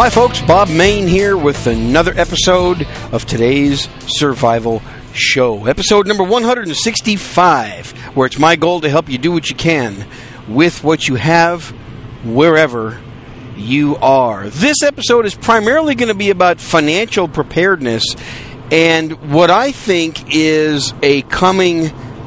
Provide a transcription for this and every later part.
Hi folks, Bob Mayne here with another episode of today's Survival Show. Episode number 165, where it's my goal to help you do what you can with what you have, wherever you are. This episode is primarily going to be about financial preparedness and what I think is a coming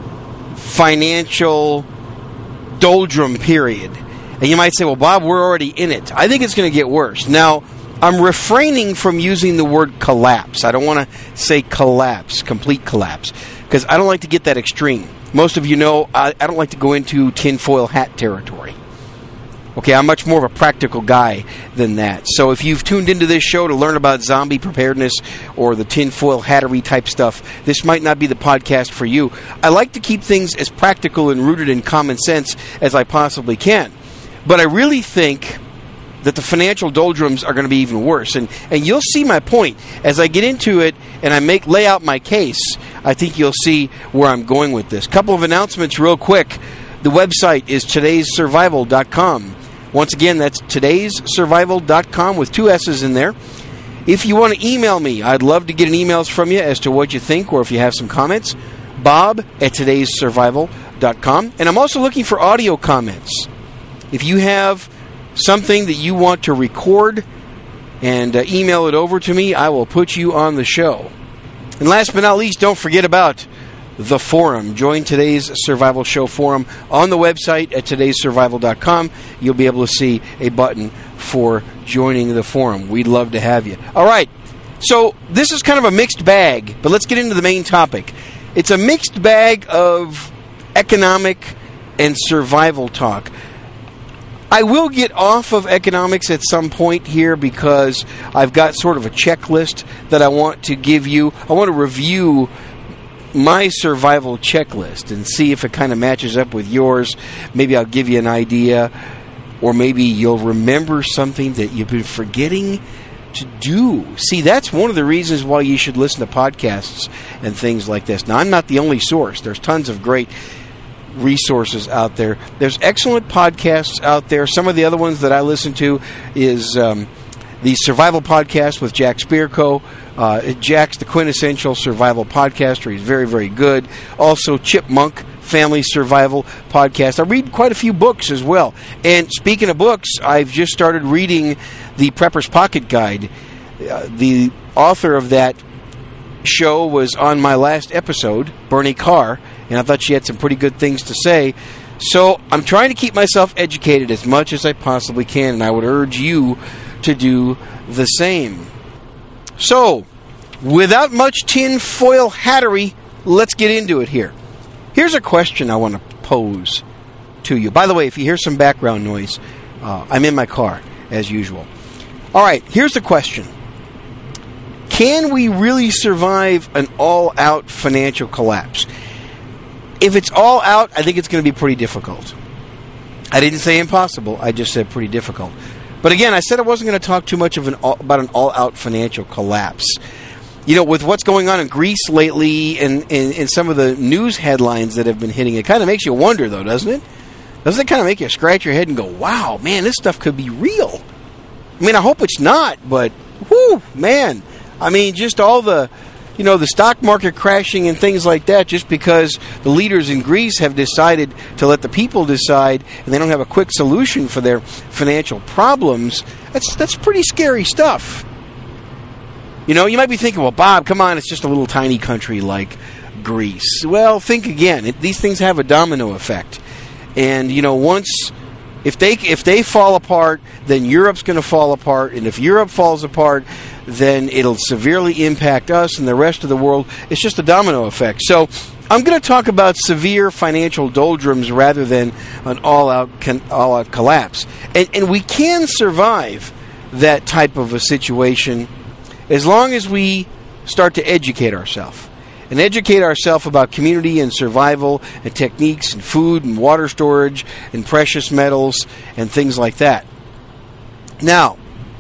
financial doldrum period. And you might say, well, Bob, we're already in it. I think it's going to get worse. Now, I'm refraining from using the word collapse. I don't want to say collapse, complete collapse, because I don't like to get that extreme. Most of you know I don't like to go into tinfoil hat territory. Okay, I'm much more of a practical guy than that. So if you've tuned into this show to learn about zombie preparedness or the tinfoil hattery type stuff, this might not be the podcast for you. I like to keep things as practical and rooted in common sense as I possibly can. But I really think that the financial doldrums are going to be even worse. And you'll see my point. As I get into it and I lay out my case, I think you'll see where I'm going with this. Couple of announcements real quick. The website is todayssurvival.com. Once again, that's todayssurvival.com with two S's in there. If you want to email me, I'd love to get an emails from you as to what you think or if you have some comments. Bob@todayssurvival.com. And I'm also looking for audio comments. If you have something that you want to record and email it over to me, I will put you on the show. And last but not least, don't forget about the forum. Join today's Survival Show forum on the website at todayssurvival.com. You'll be able to see a button for joining the forum. We'd love to have you. All right, so this is kind of a mixed bag, but let's get into the main topic. It's a mixed bag of economic and survival talk. I will get off of economics at some point here because I've got sort of a checklist that I want to give you. I want to review my survival checklist and see if it kind of matches up with yours. Maybe I'll give you an idea, or maybe you'll remember something that you've been forgetting to do. See, that's one of the reasons why you should listen to podcasts and things like this. Now, I'm not the only source. There's tons of great resources out there. There's excellent podcasts out there. Some of the other ones that I listen to is the Survival Podcast with Jack Spirko. Jack's the quintessential survival podcaster. He's very, very good. Also, Chipmunk Family Survival Podcast. I read quite a few books as well. And speaking of books, I've just started reading the Prepper's Pocket Guide. The author of that show was on my last episode, Bernie Carr, and I thought she had some pretty good things to say. So I'm trying to keep myself educated as much as I possibly can, and I would urge you to do the same. So, without much tinfoil hattery, let's get into it here. Here's a question I want to pose to you. By the way, if you hear some background noise, I'm in my car, as usual. All right, here's the question. Can we really survive an all-out financial collapse? If it's all out, I think it's going to be pretty difficult. I didn't say impossible. I just said pretty difficult. But again, I said I wasn't going to talk too much about an all-out financial collapse. You know, with what's going on in Greece lately and some of the news headlines that have been hitting, it kind of makes you wonder, though, doesn't it? Doesn't it kind of make you scratch your head and go, wow, man, this stuff could be real? I mean, I hope it's not, but, whew, man. I mean, just all the stock market crashing and things like that just because the leaders in Greece have decided to let the people decide and they don't have a quick solution for their financial problems. That's pretty scary stuff. You know, you might be thinking, well, Bob, come on, it's just a little tiny country like Greece. Well, think again. These things have a domino effect. And, you know, if they fall apart, then Europe's going to fall apart. And if Europe falls apart, then it'll severely impact us and the rest of the world. It's just a domino effect. So I'm going to talk about severe financial doldrums rather than an all-out collapse. And we can survive that type of a situation as long as we start to educate ourselves. And educate ourselves about community and survival and techniques and food and water storage and precious metals and things like that. Now,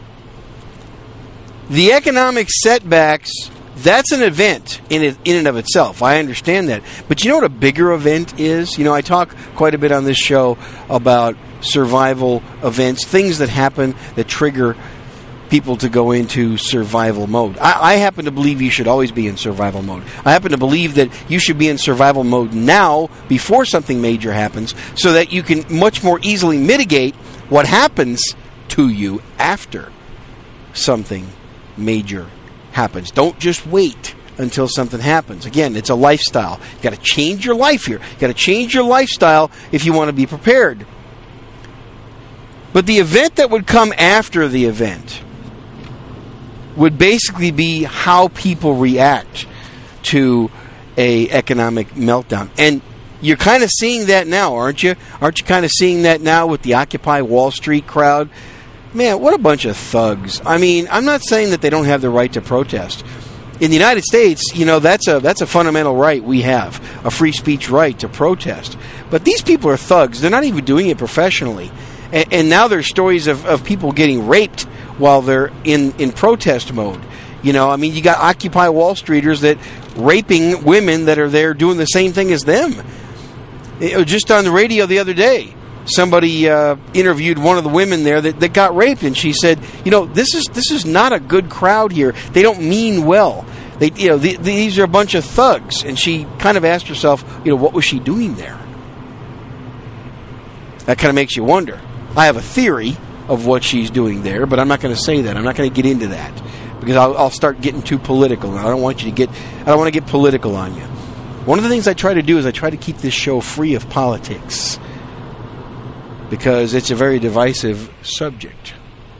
the economic setbacks, that's an event in and of itself. I understand that. But you know what a bigger event is? You know, I talk quite a bit on this show about survival events, things that happen that trigger people to go into survival mode. I happen to believe you should always be in survival mode. I happen to believe that you should be in survival mode now before something major happens so that you can much more easily mitigate what happens to you after something major happens. Don't just wait until something happens. Again, it's a lifestyle. You got to change your life here. You got to change your lifestyle if you want to be prepared. But the event that would come after the event would basically be how people react to a economic meltdown. And you're kind of seeing that now, aren't you? Aren't you kind of seeing that now with the Occupy Wall Street crowd? Man, what a bunch of thugs. I mean, I'm not saying that they don't have the right to protest. In the United States, that's a fundamental right we have, a free speech right to protest. But these people are thugs. They're not even doing it professionally. And now there's stories of people getting raped while they're in protest mode. You got Occupy Wall Streeters that raping women that are there doing the same thing as them. Just on the radio the other day, somebody interviewed one of the women there that got raped, and she said, this is not a good crowd here. They don't mean well. These are a bunch of thugs. And she kind of asked herself, what was she doing there? That kind of makes you wonder. I have a theory of what she's doing there, but I'm not going to say that. I'm not going to get into that because I'll start getting too political. I don't want to get political on you. One of the things I try to do is I try to keep this show free of politics because it's a very divisive subject.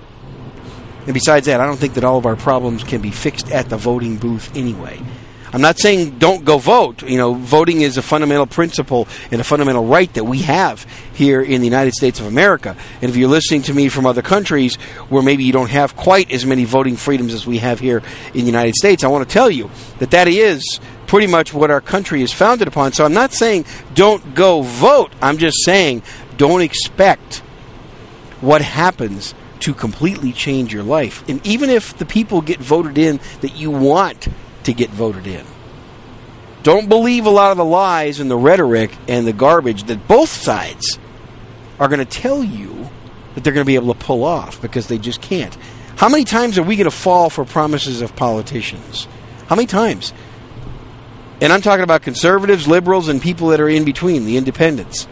And besides that, I don't think that all of our problems can be fixed at the voting booth anyway. I'm not saying don't go vote. Voting is a fundamental principle and a fundamental right that we have here in the United States of America. And if you're listening to me from other countries where maybe you don't have quite as many voting freedoms as we have here in the United States, I want to tell you that is pretty much what our country is founded upon. So I'm not saying don't go vote. I'm just saying don't expect what happens to completely change your life. And even if the people get voted in that you want to get voted in, don't believe a lot of the lies and the rhetoric and the garbage that both sides are going to tell you that they're going to be able to pull off, because they just can't. How many times are we going to fall for promises of politicians? How many times? And I'm talking about conservatives, liberals, and people that are in between, the independents.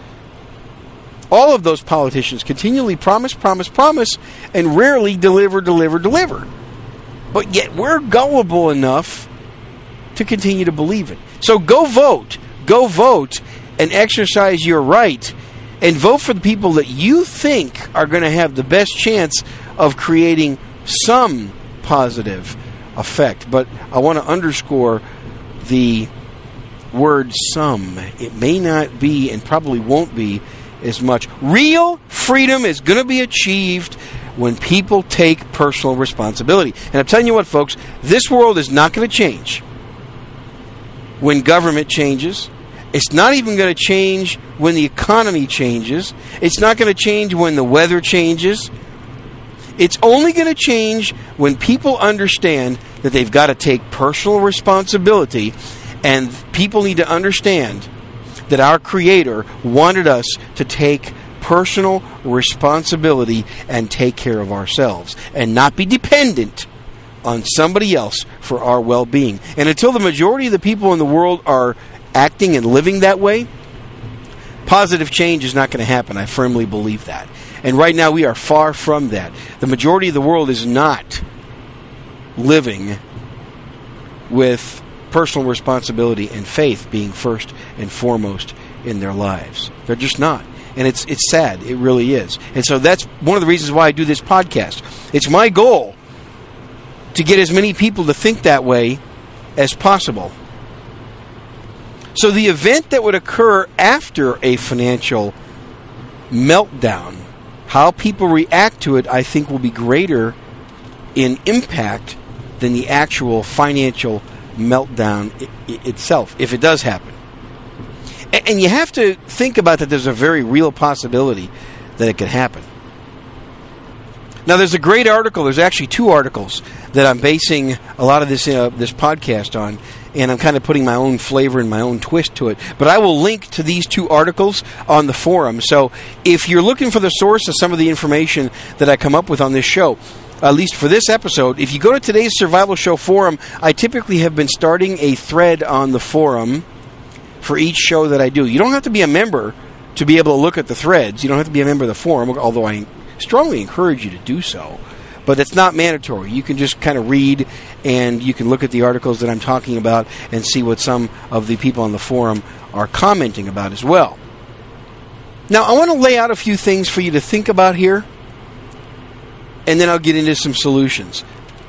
All of those politicians continually promise, and rarely deliver. But yet we're gullible enough to continue to believe it. So go vote and exercise your right, and vote for the people that you think are going to have the best chance of creating some positive effect. But I want to underscore the word some. It may not be, and probably won't be, as much. Real freedom is going to be achieved when people take personal responsibility. And I'm telling you what, folks, this world is not going to change when government changes. It's not even going to change when the economy changes. It's not going to change when the weather changes. It's only going to change when people understand that they've got to take personal responsibility, and people need to understand that our Creator wanted us to take personal responsibility and take care of ourselves and not be dependent on somebody else for our well-being. And until the majority of the people in the world are acting and living that way, positive change is not going to happen. I firmly believe that. And right now we are far from that. The majority of the world is not living with personal responsibility and faith being first and foremost in their lives. They're just not. And it's sad. It really is. And so that's one of the reasons why I do this podcast. It's my goal to get as many people to think that way as possible. So the event that would occur after a financial meltdown, how people react to it, I think will be greater in impact than the actual financial meltdown itself, if it does happen. And you have to think about that there's a very real possibility that it could happen. Now, there's a great article. There's actually two articles that I'm basing a lot of this podcast on, and I'm kind of putting my own flavor and my own twist to it. But I will link to these two articles on the forum. So if you're looking for the source of some of the information that I come up with on this show, at least for this episode, if you go to today's Survival Show forum, I typically have been starting a thread on the forum for each show that I do. You don't have to be a member to be able to look at the threads. You don't have to be a member of the forum, although I strongly encourage you to do so. But it's not mandatory. You can just kind of read, and you can look at the articles that I'm talking about and see what some of the people on the forum are commenting about as well. Now, I want to lay out a few things for you to think about here, and then I'll get into some solutions.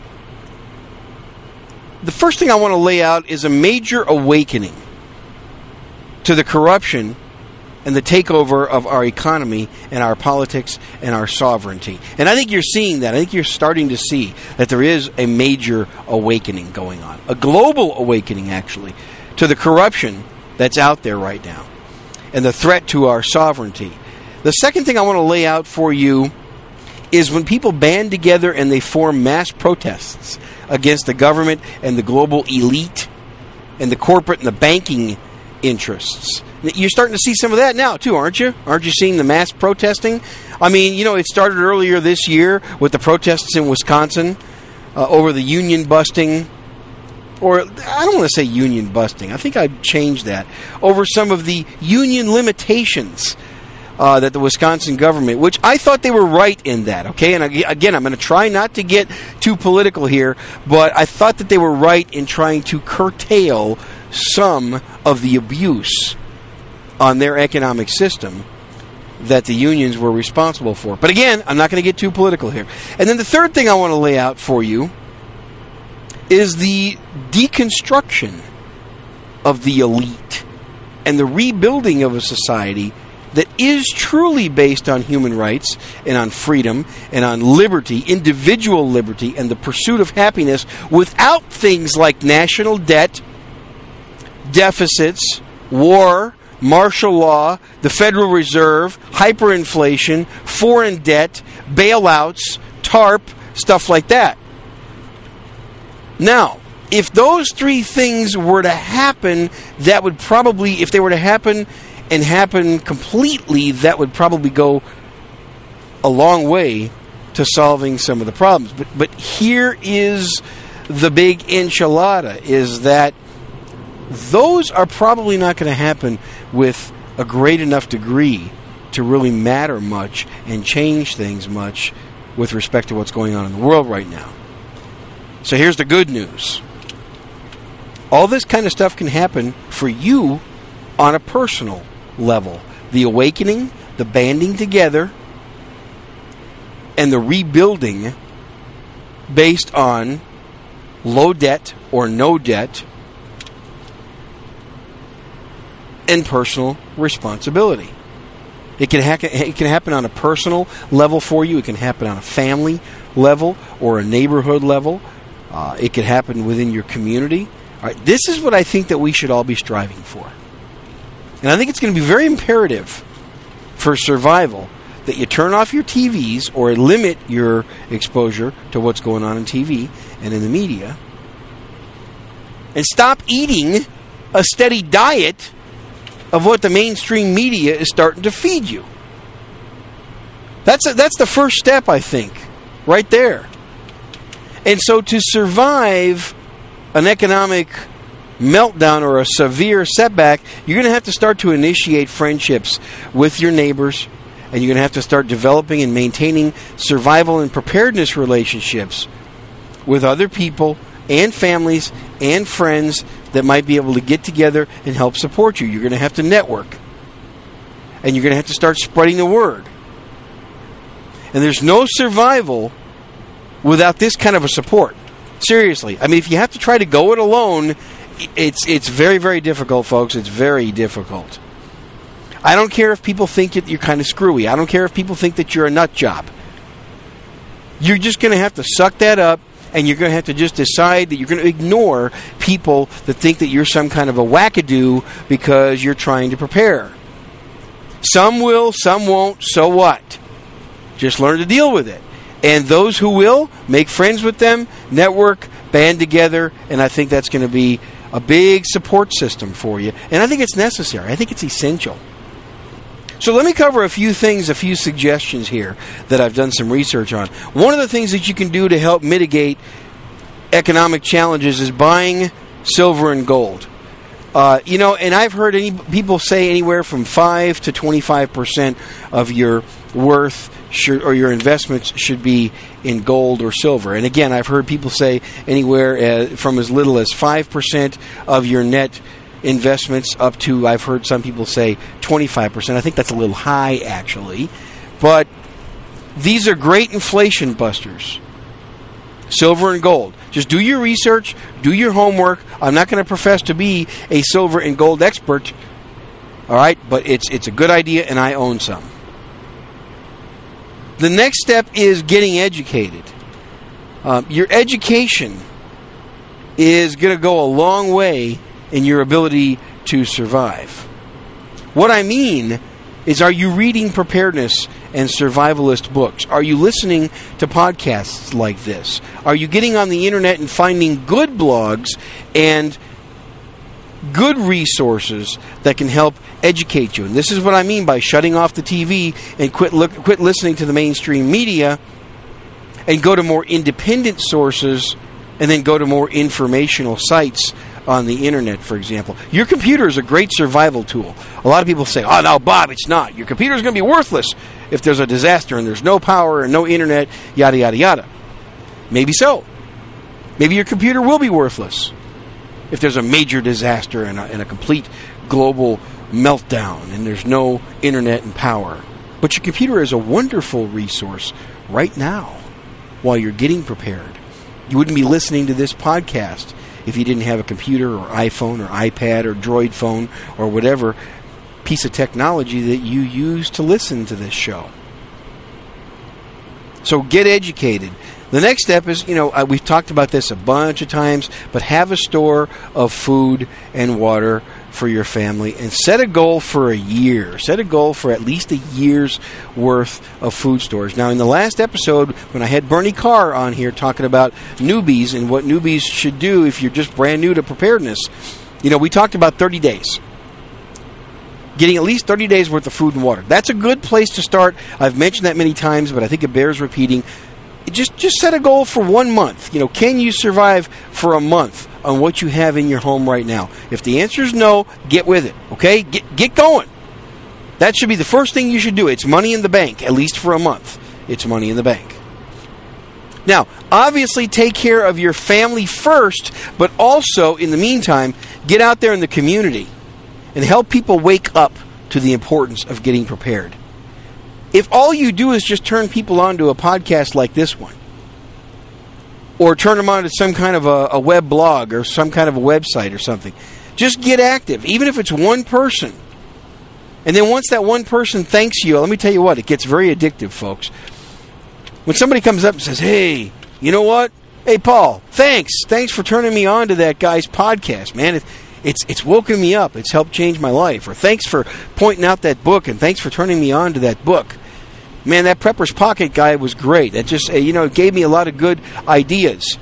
The first thing I want to lay out is a major awakening to the corruption and the takeover of our economy and our politics and our sovereignty. And I think you're seeing that. I think you're starting to see that there is a major awakening going on. A global awakening, actually, to the corruption that's out there right now and the threat to our sovereignty. The second thing I want to lay out for you is when people band together and they form mass protests against the government and the global elite and the corporate and the banking interests. You're starting to see some of that now, too, aren't you? Aren't you seeing the mass protesting? I mean, it started earlier this year with the protests in Wisconsin over the union busting. Or, I don't want to say union busting. I think I'd change that. Over some of the union limitations that the Wisconsin government, which I thought they were right in that, okay? And again, I'm going to try not to get too political here, but I thought that they were right in trying to curtail some of the abuse on their economic system that the unions were responsible for. But again, I'm not going to get too political here. And then the third thing I want to lay out for you is the deconstruction of the elite and the rebuilding of a society that is truly based on human rights and on freedom and on liberty, individual liberty, and the pursuit of happiness without things like national debt, deficits, war, martial law, the Federal Reserve, hyperinflation, foreign debt, bailouts, TARP, stuff like that. Now, if those three things were to happen, that would probably, if they were to happen and happen completely, that would probably go a long way to solving some of the problems. But here is the big enchilada, is that those are probably not going to happen with a great enough degree to really matter much and change things much with respect to what's going on in the world right now. So here's the good news. All this kind of stuff can happen for you on a personal level. The awakening, the banding together, and the rebuilding based on low debt or no debt and personal responsibility. It can happen on a personal level for you. It can happen on a family level or a neighborhood level. It could happen within your community. All right, this is what I think that we should all be striving for. And I think it's going to be very imperative for survival that you turn off your TVs or limit your exposure to what's going on TV and in the media. And stop eating a steady diet of what the mainstream media is starting to feed you. That's the first step, I think, right there. And so to survive an economic meltdown or a severe setback, you're going to have to start to initiate friendships with your neighbors, and you're going to have to start developing and maintaining survival and preparedness relationships with other people and families and friends that might be able to get together and help support you. You're going to have to network. And you're going to have to start spreading the word. And there's no survival without this kind of a support. Seriously. I mean, if you have to try to go it alone, it's very, very difficult, folks. It's very difficult. I don't care if people think that you're kind of screwy. I don't care if people think that you're a nut job. You're just going to have to suck that up, and you're going to have to just decide that you're going to ignore people that think that you're some kind of a wackadoo because you're trying to prepare. Some will, some won't, so what? Just learn to deal with it. And those who will, make friends with them, network, band together, and I think that's going to be a big support system for you. And I think it's necessary. I think it's essential. So let me cover a few things, a few suggestions here that I've done some research on. One of the things that you can do to help mitigate economic challenges is buying silver and gold. And I've heard people say anywhere from 5 to 25% of your worth or your investments should be in gold or silver. And again, I've heard people say anywhere from as little as 5% of your net investments up to, I've heard some people say 25%. I think that's a little high, actually. But these are great inflation busters. Silver and gold. Just do your research, do your homework. I'm not going to profess to be a silver and gold expert, all right? But it's a good idea, and I own some. The next step is getting educated. Your education is going to go a long way in your ability to survive. What I mean is, are you reading preparedness and survivalist books? Are you listening to podcasts like this? Are you getting on the internet and finding good blogs and good resources that can help educate you? And this is what I mean by shutting off the TV and quit listening to the mainstream media and go to more independent sources, and then go to more informational sites on the internet, for example. Your computer is a great survival tool. A lot of people say, oh, no, Bob, it's not. Your computer is going to be worthless if there's a disaster and there's no power and no internet, yada, yada, yada. Maybe so. Maybe your computer will be worthless if there's a major disaster and a complete global meltdown and there's no internet and power. But your computer is a wonderful resource right now while you're getting prepared. You wouldn't be listening to this podcast if you didn't have a computer or iPhone or iPad or Droid phone or whatever piece of technology that you use to listen to this show. So get educated. The next step is, we've talked about this a bunch of times, but have a store of food and water for your family and set a goal for a year. Set a goal for at least a year's worth of food stores. Now, in the last episode, when I had Bernie Carr on here talking about newbies and what newbies should do if you're just brand new to preparedness, we talked about 30 days. Getting at least 30 days worth of food and water. That's a good place to start. I've mentioned that many times, but I think it bears repeating. Just set a goal for 1 month. Can you survive for a month on what you have in your home right now? If the answer is no, get with it, okay? Get going. That should be the first thing you should do. It's money in the bank, at least for a month. It's money in the bank. Now, obviously take care of your family first, but also, in the meantime, get out there in the community and help people wake up to the importance of getting prepared. If all you do is just turn people on to a podcast like this one, or turn them on to some kind of a web blog or some kind of a website or something, just get active, even if it's one person. And then once that one person thanks you, let me tell you what, it gets very addictive, folks. When somebody comes up and says, hey, you know what? Hey, Paul, thanks. Thanks for turning me on to that guy's podcast, man. It's woken me up. It's helped change my life. Or thanks for pointing out that book, and thanks for turning me on to that book. Man, that Prepper's Pocket guy was great. That just, gave me a lot of good ideas.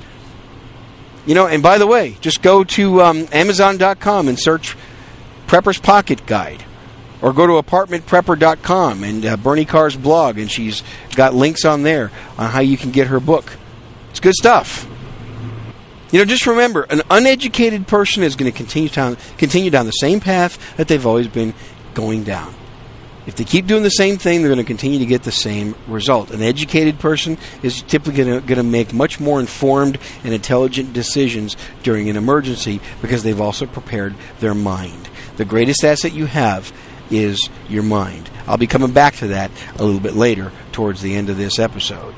And by the way, just go to Amazon.com and search Prepper's Pocket Guide. Or go to ApartmentPrepper.com and Bernie Carr's blog, and she's got links on there on how you can get her book. It's good stuff. Just remember, an uneducated person is going to continue down the same path that they've always been going down. If they keep doing the same thing, they're going to continue to get the same result. An educated person is typically going to make much more informed and intelligent decisions during an emergency because they've also prepared their mind. The greatest asset you have is your mind. I'll be coming back to that a little bit later towards the end of this episode.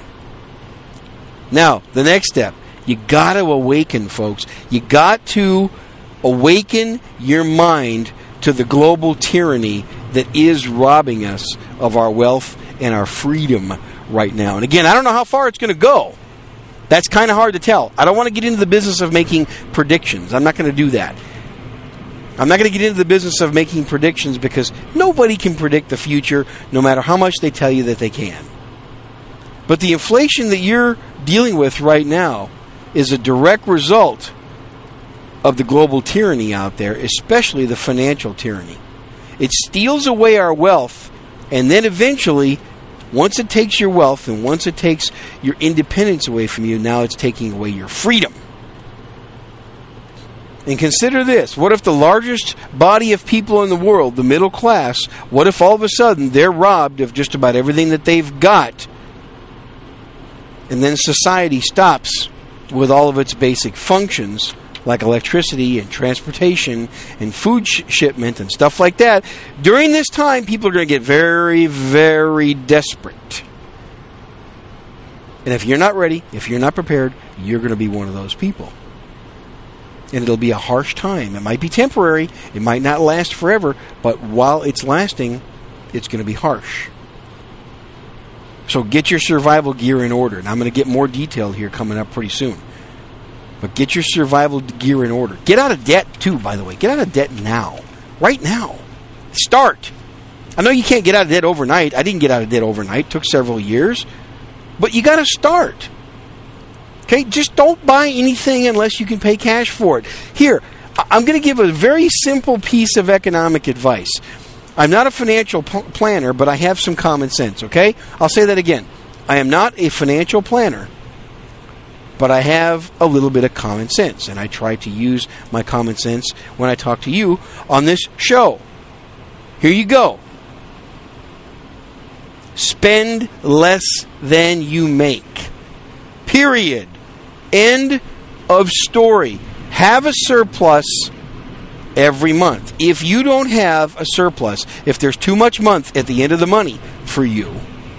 Now, the next step. You got to awaken, folks. You got to awaken your mind to the global tyranny that is robbing us of our wealth and our freedom right now. And again, I don't know how far it's going to go. That's kind of hard to tell. I don't want to get into the business of making predictions. I'm not going to do that. I'm not going to get into the business of making predictions because nobody can predict the future no matter how much they tell you that they can. But the inflation that you're dealing with right now is a direct result of the global tyranny out there, especially the financial tyranny. It steals away our wealth And then eventually, once it takes your wealth and once it takes your independence away from you, now it's taking away your freedom. And consider this. What if the largest body of people in the world, the middle class, what if all of a sudden they're robbed of just about everything that they've got? And then society stops with all of its basic functions, like electricity and transportation and food shipment and stuff like that. During this time, people are going to get very, very desperate. And if you're not ready, if you're not prepared, you're going to be one of those people. And it'll be a harsh time. It might be temporary. It might not last forever. But while it's lasting, it's going to be harsh. So get your survival gear in order. And I'm going to get more detailed here coming up pretty soon. But get your survival gear in order. Get out of debt, too, by the way. Get out of debt now. Right now. Start. I know you can't get out of debt overnight. I didn't get out of debt overnight. It took several years. But you got to start. Okay, just don't buy anything unless you can pay cash for it. Here, I'm going to give a very simple piece of economic advice. I'm not a financial planner, but I have some common sense, okay? I'll say that again. I am not a financial planner, but I have a little bit of common sense, and I try to use my common sense when I talk to you on this show. Here you go. Spend less than you make. Period. End of story. Have a surplus every month. If you don't have a surplus, if there's too much month at the end of the money for you,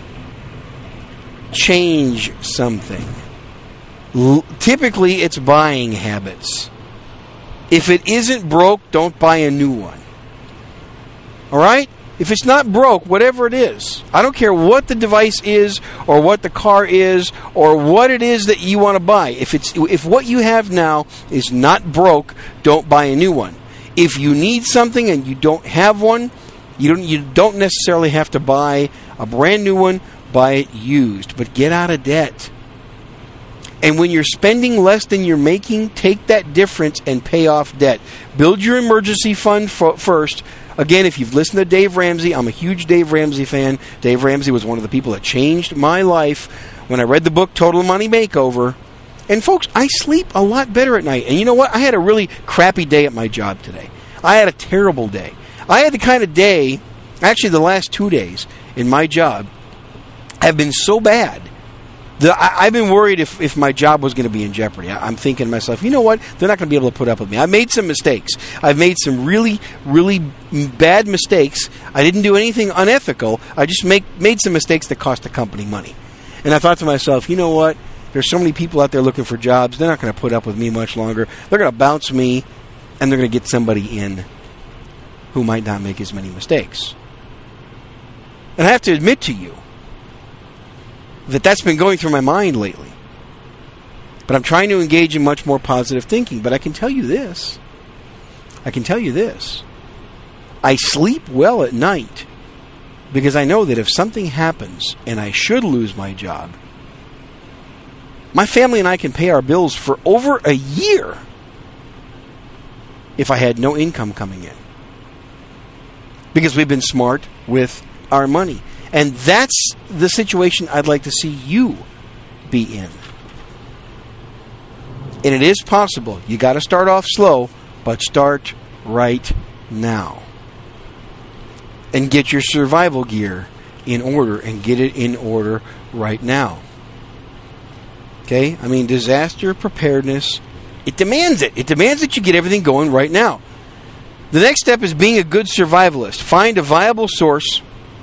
change something. Typically, it's buying habits. If it isn't broke, don't buy a new one. All right? If it's not broke, whatever it is, I don't care what the device is or what the car is or what it is that you want to buy. If what you have now is not broke, don't buy a new one. If you need something and you don't have one, you don't necessarily have to buy a brand new one. Buy it used, but get out of debt. And when you're spending less than you're making, take that difference and pay off debt. Build your emergency fund first. Again, if you've listened to Dave Ramsey, I'm a huge Dave Ramsey fan. Dave Ramsey was one of the people that changed my life when I read the book Total Money Makeover. And folks, I sleep a lot better at night. And you know what? I had a really crappy day at my job today. I had a terrible day. I had the kind of day, actually the last 2 days in my job have been so bad that I've been worried if my job was going to be in jeopardy. I'm thinking to myself, you know what? They're not going to be able to put up with me. I made some mistakes. I've made some really, really bad mistakes. I didn't do anything unethical. I just made some mistakes that cost the company money. And I thought to myself, you know what? There's so many people out there looking for jobs. They're not going to put up with me much longer. They're going to bounce me, and they're going to get somebody in who might not make as many mistakes. And I have to admit to you that that's been going through my mind lately. But I'm trying to engage in much more positive thinking. But I can tell you this. I sleep well at night because I know that if something happens and I should lose my job, my family and I can pay our bills for over a year if I had no income coming in. Because we've been smart with our money. And that's the situation I'd like to see you be in. And it is possible. You got to start off slow, but start right now. And get your survival gear in order, and get it in order right now. Okay? I mean, disaster preparedness, it demands it. It demands that you get everything going right now. The next step is being a good survivalist. Find a viable source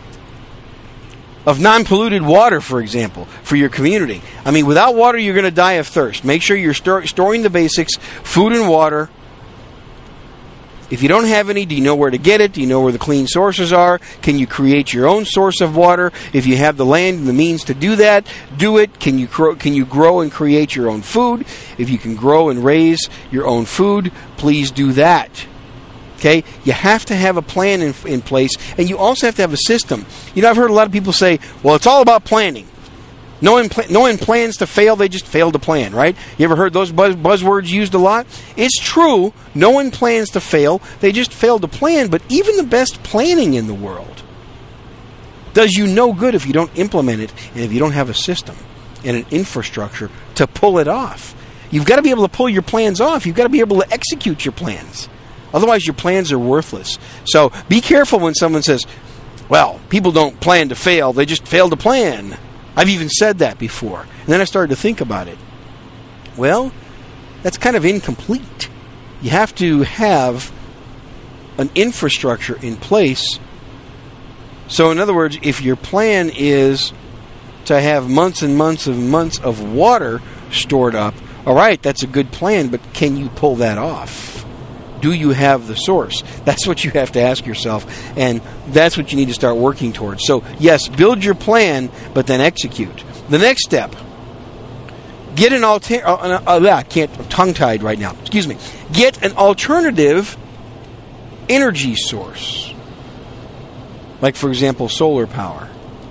of non-polluted water, for example, for your community. I mean, without water, you're going to die of thirst. Make sure you're storing the basics, food and water. If you don't have any, do you know where to get it? Do you know where the clean sources are? Can you create your own source of water? If you have the land and the means to do that, do it. Can you grow and create your own food? If you can grow and raise your own food, please do that. Okay, you have to have a plan in place, and you also have to have a system. You know, I've heard a lot of people say, well, it's all about planning. No one plans to fail, they just fail to plan, right? You ever heard those buzzwords used a lot? It's true, no one plans to fail, they just fail to plan, but even the best planning in the world does you no good if you don't implement it and if you don't have a system and an infrastructure to pull it off. You've got to be able to pull your plans off. You've got to be able to execute your plans. Otherwise, your plans are worthless. So be careful when someone says, well, people don't plan to fail. They just fail to plan. I've even said that before. And then I started to think about it. Well, that's kind of incomplete. You have to have an infrastructure in place. So in other words, if your plan is to have months and months of water stored up, all right, that's a good plan, but can you pull that off? Do you have the source? That's what you have to ask yourself, and that's what you need to start working towards. So yes, build your plan, but then execute. The next step, get an I can't, I'm tongue-tied right now. Excuse me. Get an alternative energy source. Like, for example, solar power.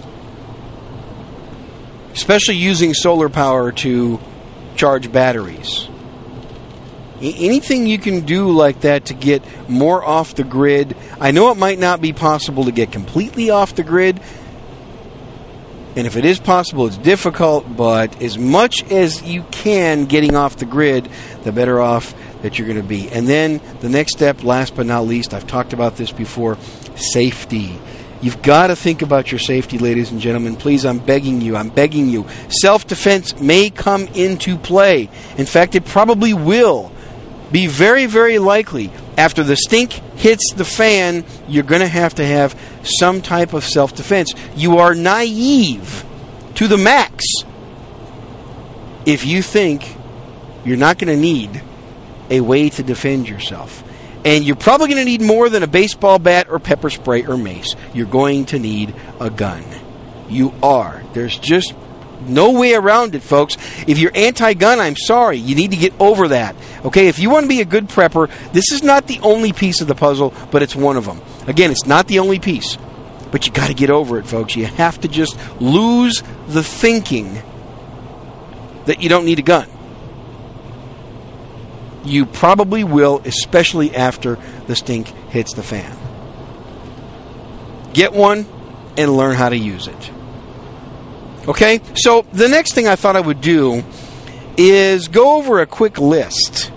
Especially using solar power to charge batteries. Anything you can do like that to get more off the grid. I know it might not be possible to get completely off the grid. And if it is possible, it's difficult. But as much as you can getting off the grid, the better off that you're going to be. And then the next step, last but not least, I've talked about this before, safety. You've got to think about your safety, ladies and gentlemen. Please, I'm begging you. Self-defense may come into play. In fact, it probably will be very, very likely. After the stink hits the fan, you're going to have some type of self-defense. You are naive to the max if you think you're not going to need a way to defend yourself. And you're probably going to need more than a baseball bat or pepper spray or mace. You're going to need a gun. You are. There's just no way around it, folks. If you're anti-gun, I'm sorry. You need to get over that. Okay, if you want to be a good prepper, this is not the only piece of the puzzle, but it's one of them. Again, it's not the only piece. But you got to get over it, folks. You have to just lose the thinking that you don't need a gun. You probably will, especially after the stink hits the fan. Get one and learn how to use it. Okay? So the next thing I thought I would do is go over a quick list.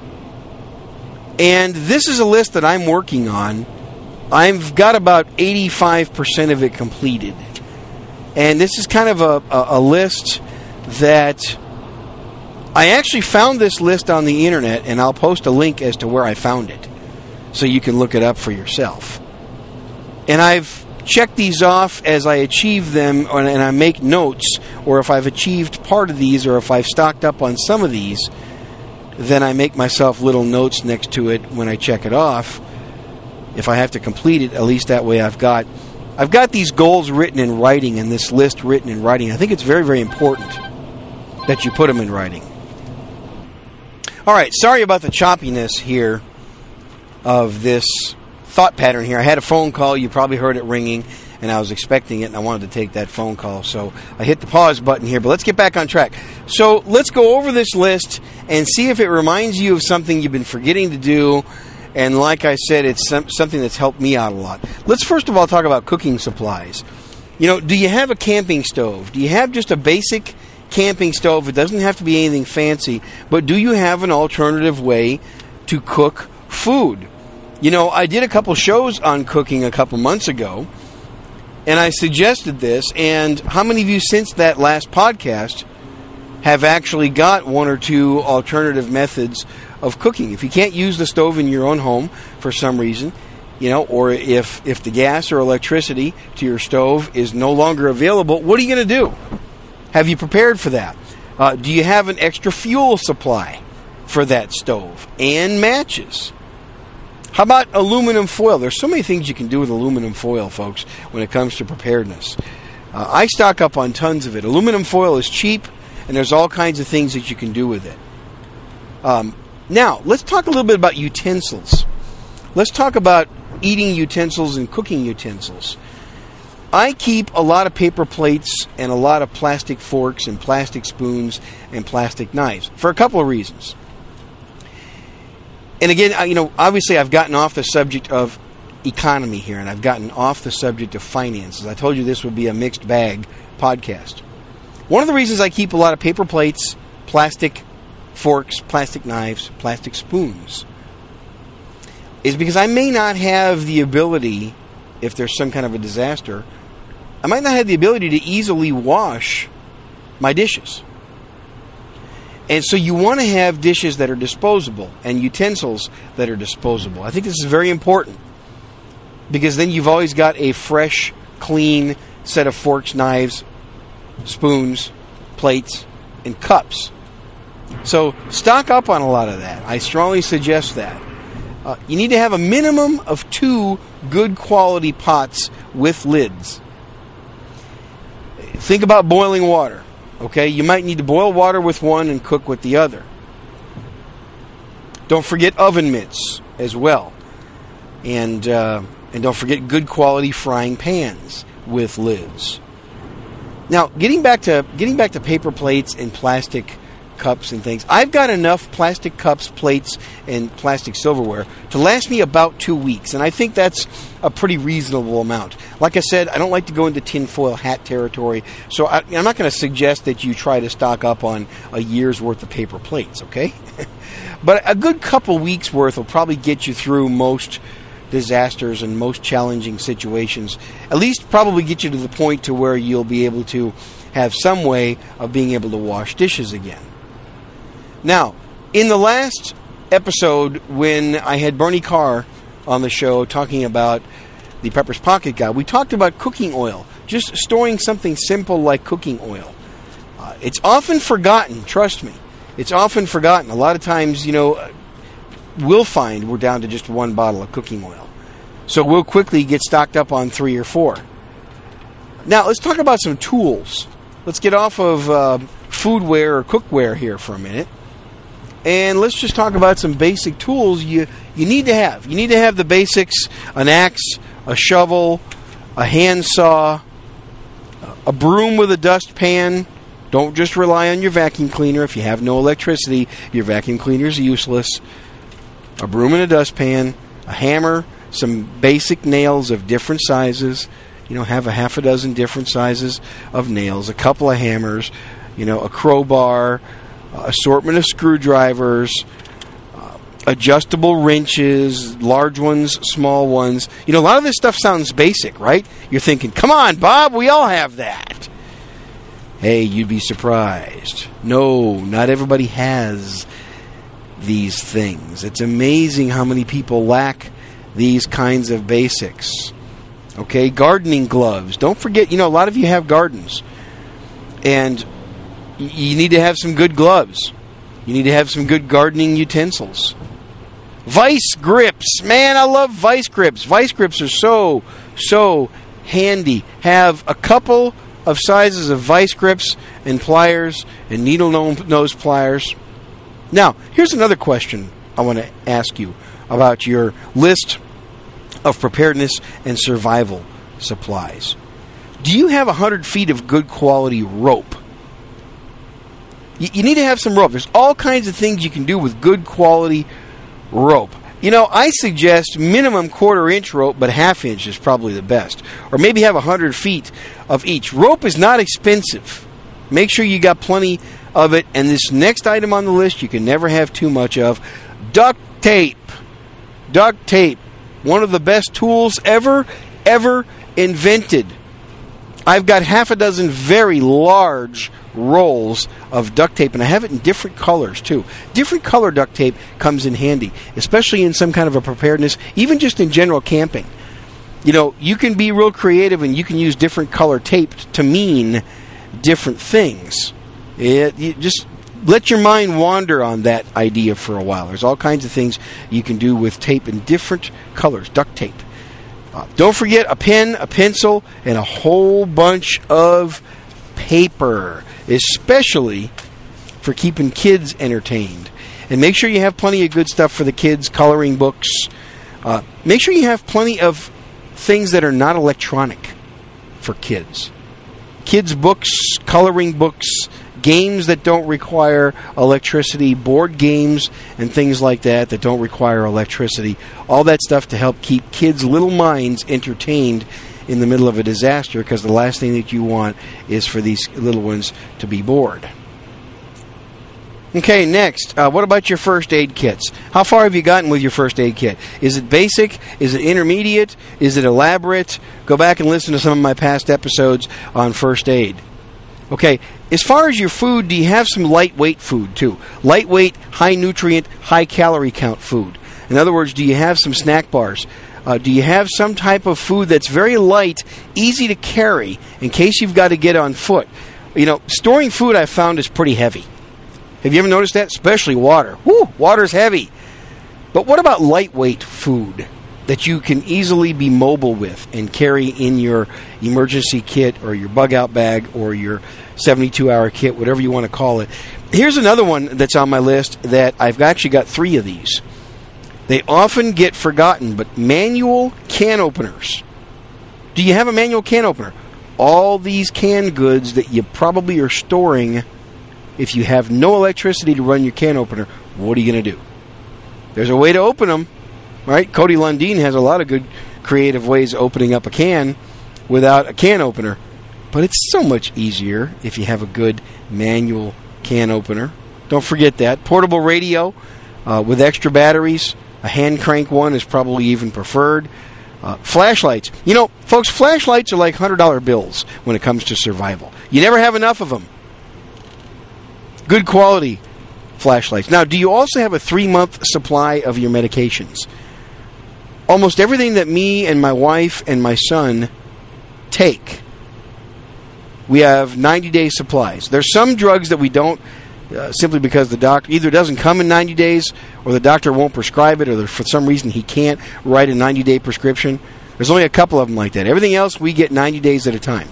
And this is a list that I'm working on. I've got about 85% of it completed. And this is kind of a list that I actually found this list on the internet, and I'll post a link as to where I found it so you can look it up for yourself. And I've checked these off as I achieve them, and I make notes, or if I've achieved part of these, or if I've stocked up on some of these, then I make myself little notes next to it when I check it off. If I have to complete it, at least that way I've got these goals written in writing and this list written in writing. I think it's very, very important that you put them in writing. All right, sorry about the choppiness here of this thought pattern here. I had a phone call. You probably heard it ringing, and I was expecting it, and I wanted to take that phone call. So I hit the pause button here, but let's get back on track. So let's go over this list and see if it reminds you of something you've been forgetting to do. And like I said, it's something that's helped me out a lot. Let's first of all talk about cooking supplies. You know, do you have a camping stove? Do you have just a basic camping stove? It doesn't have to be anything fancy, but do you have an alternative way to cook food? You know, I did a couple shows on cooking a couple months ago, and I suggested this, and how many of you since that last podcast have actually got one or two alternative methods of cooking? If you can't use the stove in your own home for some reason, you know, or if the gas or electricity to your stove is no longer available, what are you going to do? Have you prepared for that? Do you have an extra fuel supply for that stove and matches? How about aluminum foil? There's so many things you can do with aluminum foil, folks, when it comes to preparedness. I stock up on tons of it. Aluminum foil is cheap, and there's all kinds of things that you can do with it. Now, let's talk a little bit about utensils. Let's talk about eating utensils and cooking utensils. I keep a lot of paper plates and a lot of plastic forks and plastic spoons and plastic knives for a couple of reasons. And again, you know, obviously I've gotten off the subject of economy here, and I've gotten off the subject of finances. I told you this would be a mixed bag podcast. One of the reasons I keep a lot of paper plates, plastic forks, plastic knives, plastic spoons is because I may not have the ability, if there's some kind of a disaster, I might not have the ability to easily wash my dishes. And so you want to have dishes that are disposable and utensils that are disposable. I think this is very important because then you've always got a fresh, clean set of forks, knives, spoons, plates, and cups. So stock up on a lot of that. I strongly suggest that. You need to have a minimum of 2 good quality pots with lids. Think about boiling water. Okay, you might need to boil water with one and cook with the other. Don't forget oven mitts as well, and don't forget good quality frying pans with lids. Now, getting back to paper plates and plastic cups and things, I've got enough plastic cups, plates, and plastic silverware to last me about 2 weeks, and I think that's a pretty reasonable amount. Like I said, I don't like to go into tinfoil hat territory, so I'm not going to suggest that you try to stock up on a year's worth of paper plates, okay? But a good couple weeks worth will probably get you through most disasters and most challenging situations. At least probably get you to the point to where you'll be able to have some way of being able to wash dishes again. Now, in the last episode when I had Bernie Carr on the show talking about the Pepper's Pocket Guide, we talked about cooking oil, just storing something simple like cooking oil. It's often forgotten, trust me. It's often forgotten. A lot of times, we'll find we're down to just 1 bottle of cooking oil. So we'll quickly get stocked up on 3 or 4. Now, let's talk about some tools. Let's get off of foodware or cookware here for a minute. And let's just talk about some basic tools you need to have. You need to have the basics: an axe, a shovel, a handsaw, a broom with a dustpan. Don't just rely on your vacuum cleaner. If you have no electricity, your vacuum cleaner is useless. A broom and a dustpan, a hammer, some basic nails of different sizes. Have a half a dozen different sizes of nails, a couple of hammers, a crowbar, assortment of screwdrivers, adjustable wrenches, large ones, small ones. A lot of this stuff sounds basic, right? You're thinking, come on, Bob, we all have that. Hey, you'd be surprised. No, not everybody has these things. It's amazing how many people lack these kinds of basics. Okay, gardening gloves. Don't forget, a lot of you have gardens. And you need to have some good gloves. You need to have some good gardening utensils. Vice grips. Man, I love vice grips. Vice grips are so handy. Have a couple of sizes of vice grips and pliers and needle nose pliers. Now, here's another question I want to ask you about your list of preparedness and survival supplies. Do you have 100 feet of good quality rope? You need to have some rope. There's all kinds of things you can do with good quality rope. I suggest minimum 1/4 inch rope, but 1/2 inch is probably the best. Or maybe have 100 feet of each. Rope is not expensive. Make sure you got plenty of it. And this next item on the list you can never have too much of: duct tape. Duct tape. One of the best tools ever invented. I've got half a dozen very large rolls of duct tape, and I have it in different colors too. Different color duct tape comes in handy, especially in some kind of a preparedness, even just in general camping. You can be real creative and you can use different color tape to mean different things. You just let your mind wander on that idea for a while. There's all kinds of things you can do with tape in different colors, duct tape. Don't forget a pen, a pencil, and a whole bunch of paper, especially for keeping kids entertained. And make sure you have plenty of good stuff for the kids, coloring books. Make sure you have plenty of things that are not electronic for kids. Kids' books, coloring books, games that don't require electricity, board games and things like that don't require electricity. All that stuff to help keep kids' little minds entertained in the middle of a disaster, because the last thing that you want is for these little ones to be bored. Okay, next, what about your first aid kits? How far have you gotten with your first aid kit? Is it basic? Is it intermediate? Is it elaborate? Go back and listen to some of my past episodes on first aid. Okay, as far as your food, do you have some lightweight food too? Lightweight, high nutrient, high calorie count food. In other words, do you have some snack bars? Do you have some type of food that's very light, easy to carry in case you've got to get on foot? You know, storing food I've found is pretty heavy. Have you ever noticed that? Especially water. Woo, water's heavy. But what about lightweight food that you can easily be mobile with and carry in your emergency kit or your bug-out bag or your 72-hour kit, whatever you want to call it? Here's another one that's on my list that I've actually got 3 of these. They often get forgotten, but manual can openers. Do you have a manual can opener? All these canned goods that you probably are storing, if you have no electricity to run your can opener, what are you going to do? There's a way to open them, right? Cody Lundeen has a lot of good creative ways of opening up a can without a can opener. But it's so much easier if you have a good manual can opener. Don't forget that. Portable radio with extra batteries. A hand crank one is probably even preferred. Flashlights. You know, folks, flashlights are like $100 bills when it comes to survival. You never have enough of them. Good quality flashlights. Now, do you also have a 3-month supply of your medications? Almost everything that me and my wife and my son take, we have 90-day supplies. There's some drugs that we don't, simply because the doctor either doesn't come in 90 days or the doctor won't prescribe it, or for some reason he can't write a 90-day prescription. There's only a couple of them like that. Everything else we get 90 days at a time.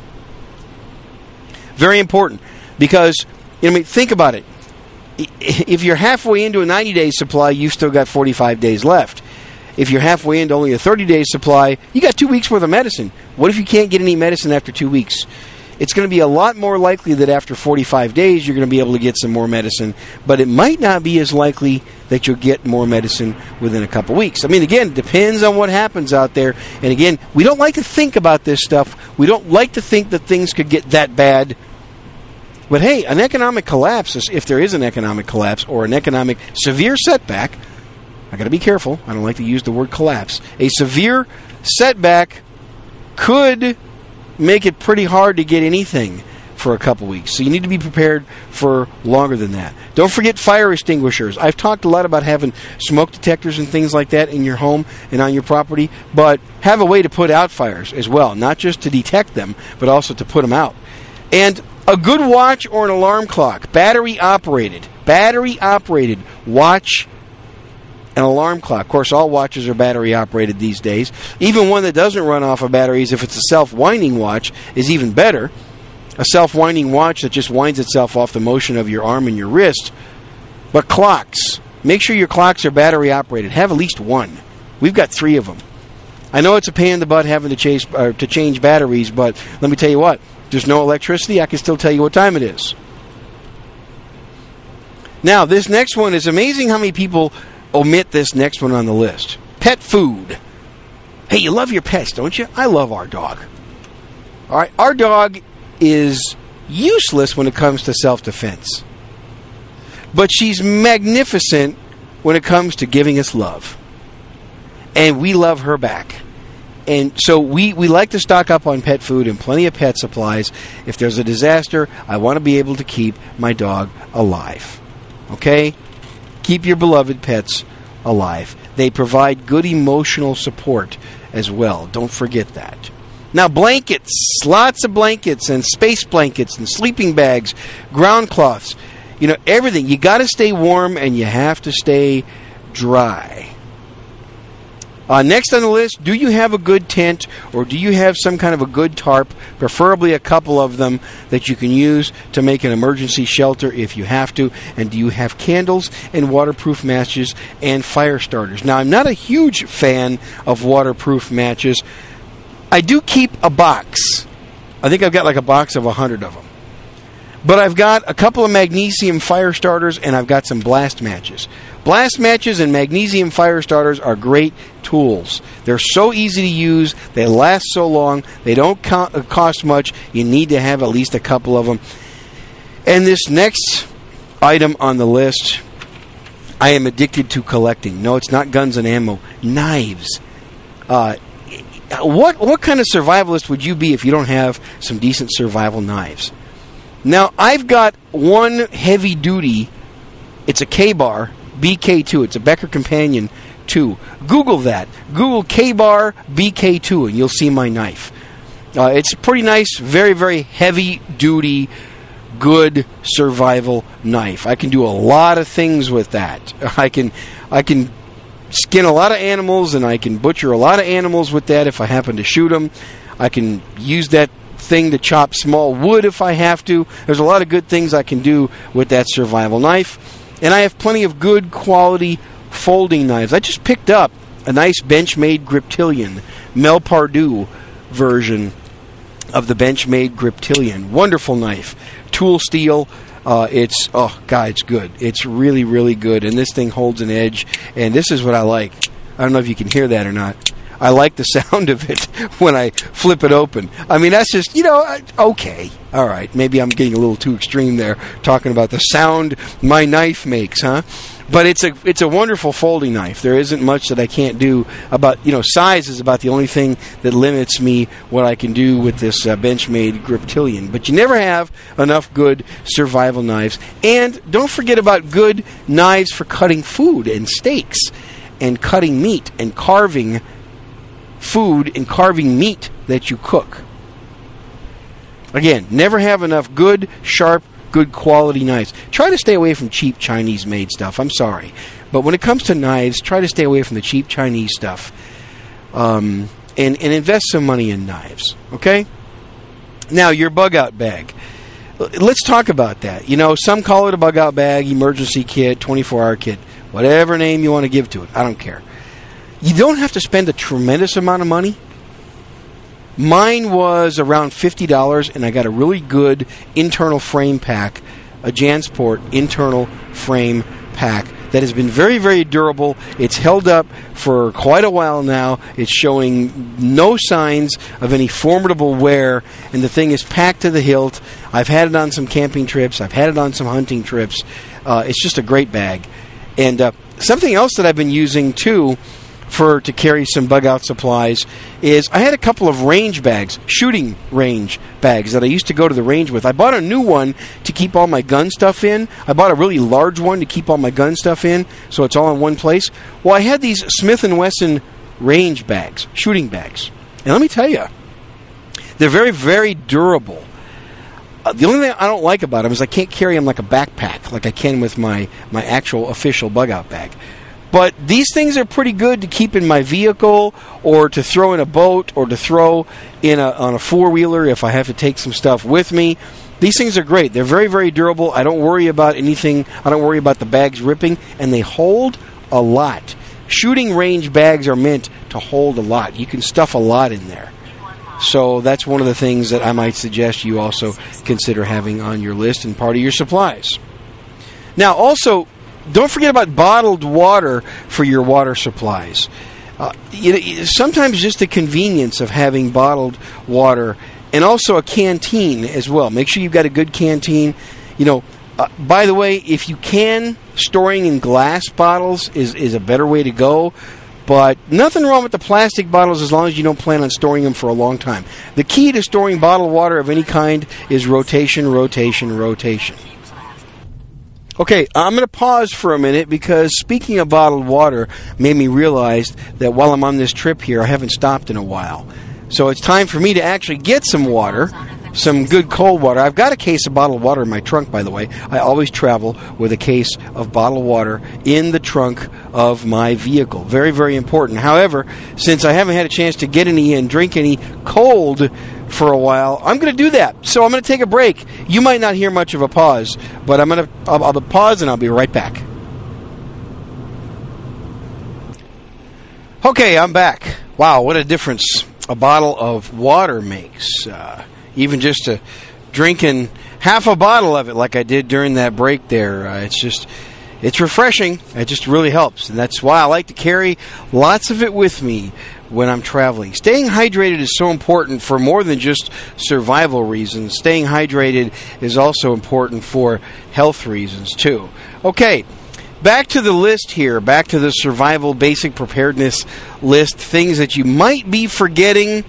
Very important, because I mean, think about it. If you're halfway into a 90-day supply, you've still got 45 days left. If you're halfway into only a 30-day supply, you got 2 weeks worth of medicine. What if you can't get any medicine after 2 weeks? It's going to be a lot more likely that after 45 days you're going to be able to get some more medicine, but it might not be as likely that you'll get more medicine within a couple weeks. I mean, again, it depends on what happens out there. And again, we don't like to think about this stuff. We don't like to think that things could get that bad. But hey, an economic collapse, if there is an economic collapse or an economic severe setback, I got to be careful. I don't like to use the word collapse. A severe setback could make it pretty hard to get anything for a couple weeks. So you need to be prepared for longer than that. Don't forget fire extinguishers. I've talked a lot about having smoke detectors and things like that in your home and on your property, but have a way to put out fires as well, not just to detect them, but also to put them out. And a good watch or an alarm clock, battery operated watch and alarm clock. Of course, all watches are battery operated these days. Even one that doesn't run off of batteries, if it's a self-winding watch, is even better. A self-winding watch that just winds itself off the motion of your arm and your wrist. But clocks, make sure your clocks are battery operated. Have at least one. We've got 3 of them. I know it's a pain in the butt having to change batteries, but let me tell you what. There's no electricity, I can still tell you what time it is. Now, this next one is amazing how many people omit this next one on the list. Pet food. Hey, you love your pets, don't you? I love our dog. All right, our dog is useless when it comes to self-defense. But she's magnificent when it comes to giving us love. And we love her back. And so we like to stock up on pet food and plenty of pet supplies. If there's a disaster, I want to be able to keep my dog alive. Okay? Keep your beloved pets alive. They provide good emotional support as well. Don't forget that. Now, blankets. Lots of blankets and space blankets and sleeping bags, ground cloths. You know, everything. You got to stay warm and you have to stay dry. Next on the list, do you have a good tent or do you have some kind of a good tarp, preferably a couple of them that you can use to make an emergency shelter if you have to? And do you have candles and waterproof matches and fire starters? Now, I'm not a huge fan of waterproof matches. I do keep a box. I think I've got like a box of 100 of them. But I've got a couple of magnesium fire starters, and I've got some blast matches. Blast matches and magnesium fire starters are great tools. They're so easy to use. They last so long. They don't cost much. You need to have at least a couple of them. And this next item on the list, I am addicted to collecting. No, it's not guns and ammo. Knives. What kind of survivalist would you be if you don't have some decent survival knives? Now, I've got one heavy duty. It's a K-Bar BK2. It's a Becker Companion 2. Google that. Google K-Bar BK2 and you'll see my knife. It's a pretty nice, very, very heavy duty, good survival knife. I can do a lot of things with that. I can skin a lot of animals, and I can butcher a lot of animals with that if I happen to shoot them. I can use that thing to chop small wood if I have to. There's a lot of good things I can do with that survival knife. And I have plenty of good quality folding knives. I just picked up a nice Benchmade Griptilian, Mel Pardue version of the Benchmade Griptilian. Wonderful knife. Tool steel. It's good. It's really, really good. And this thing holds an edge. And this is what I like. I don't know if you can hear that or not. I like the sound of it when I flip it open. I mean, that's just, okay. All right. Maybe I'm getting a little too extreme there, talking about the sound my knife makes, huh? But it's a wonderful folding knife. There isn't much that I can't do about, size is about the only thing that limits me what I can do with this Benchmade Griptilian. But you never have enough good survival knives. And don't forget about good knives for cutting food and steaks and cutting meat and carving food and carving meat that you cook. Again, never have enough good, sharp, good quality knives. Try to stay away from cheap Chinese-made stuff. I'm sorry. But when it comes to knives, try to stay away from the cheap Chinese stuff. And invest some money in knives. Okay? Now, your bug-out bag. Let's talk about that. Some call it a bug-out bag, emergency kit, 24-hour kit, whatever name you want to give to it. I don't care. You don't have to spend a tremendous amount of money. Mine was around $50, and I got a really good internal frame pack, a JanSport internal frame pack that has been very, very durable. It's held up for quite a while now. It's showing no signs of any formidable wear, and the thing is packed to the hilt. I've had it on some camping trips. I've had it on some hunting trips. It's just a great bag. And something else that I've been using, too, to carry some bug-out supplies is I had a couple of range bags, shooting range bags that I used to go to the range with. I bought a new one to keep all my gun stuff in. I bought a really large one to keep all my gun stuff in, so it's all in one place. Well, I had these Smith & Wesson range bags, shooting bags. And let me tell you, they're very, very durable. The only thing I don't like about them is I can't carry them like a backpack, like I can with my actual official bug-out bag. But these things are pretty good to keep in my vehicle, or to throw in a boat, or to throw on a four-wheeler if I have to take some stuff with me. These things are great. They're very, very durable. I don't worry about anything. I don't worry about the bags ripping, and they hold a lot. Shooting range bags are meant to hold a lot. You can stuff a lot in there. So that's one of the things that I might suggest you also consider having on your list and part of your supplies. Now, also, don't forget about bottled water for your water supplies. Sometimes just the convenience of having bottled water, and also a canteen as well. Make sure you've got a good canteen. By the way, if you can, storing in glass bottles is a better way to go. But nothing wrong with the plastic bottles as long as you don't plan on storing them for a long time. The key to storing bottled water of any kind is rotation, rotation, rotation. Okay, I'm going to pause for a minute because speaking of bottled water made me realize that while I'm on this trip here, I haven't stopped in a while. So it's time for me to actually get some water, some good cold water. I've got a case of bottled water in my trunk, by the way. I always travel with a case of bottled water in the trunk of my vehicle. Very, very important. However, since I haven't had a chance to get any and drink any cold for a while, I'm going to do that. So I'm going to take a break. You might not hear much of a pause, but I'll pause and I'll be right back. Okay, I'm back. Wow, what a difference a bottle of water makes. Even just to drinking half a bottle of it like I did during that break there. It's refreshing. It just really helps. And that's why I like to carry lots of it with me when I'm traveling. Staying hydrated is so important for more than just survival reasons. Staying hydrated is also important for health reasons, too. Okay, back to the list here. Back to the survival basic preparedness list. Things that you might be forgetting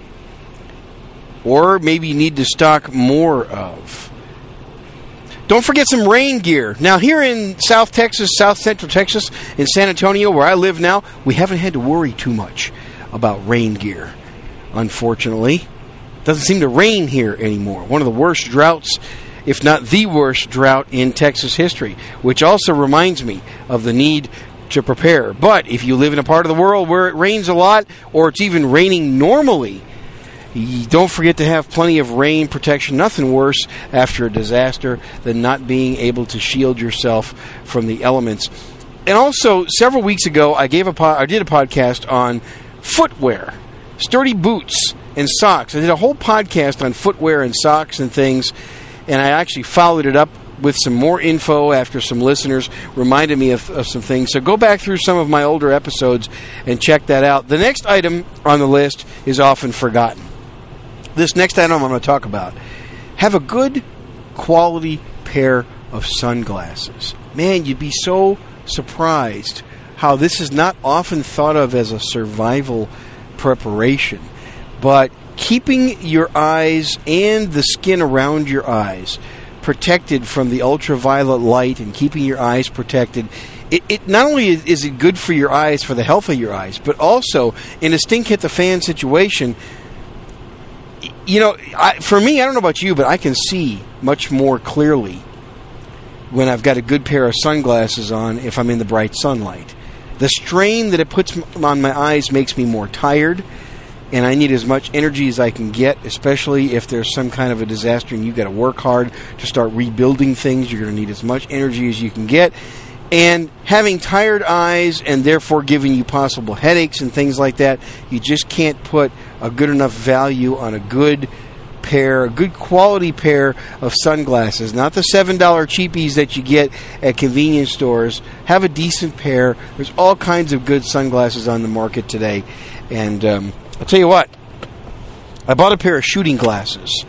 or maybe you need to stock more of. Don't forget some rain gear. Now, here in South Texas, South Central Texas, in San Antonio, where I live now, we haven't had to worry too much about rain gear, unfortunately. It doesn't seem to rain here anymore. One of the worst droughts, if not the worst drought in Texas history, which also reminds me of the need to prepare. But if you live in a part of the world where it rains a lot, or it's even raining normally, don't forget to have plenty of rain protection. Nothing worse after a disaster than not being able to shield yourself from the elements. And also, several weeks ago, I did a podcast on footwear, sturdy boots and socks. I did a whole podcast on footwear and socks and things, and I actually followed it up with some more info after some listeners reminded me of some things. So go back through some of my older episodes and check that out. The next item on the list is often forgotten. This next item I'm going to talk about. Have a good quality pair of sunglasses. Man, you'd be so surprised how this is not often thought of as a survival preparation. But keeping your eyes and the skin around your eyes protected from the ultraviolet light and keeping your eyes protected, it not only is it good for your eyes, for the health of your eyes, but also in a stink hit the fan situation, you know, for me, I don't know about you, but I can see much more clearly when I've got a good pair of sunglasses on if I'm in the bright sunlight. The strain that it puts on my eyes makes me more tired, and I need as much energy as I can get, especially if there's some kind of a disaster and you've got to work hard to start rebuilding things. You're going to need as much energy as you can get. And having tired eyes and therefore giving you possible headaches and things like that, you just can't put a good enough value on a good quality pair of sunglasses. Not the $7 cheapies that you get at convenience stores. Have a decent pair. There's all kinds of good sunglasses on the market today. And I'll tell you what, I bought a pair of shooting glasses,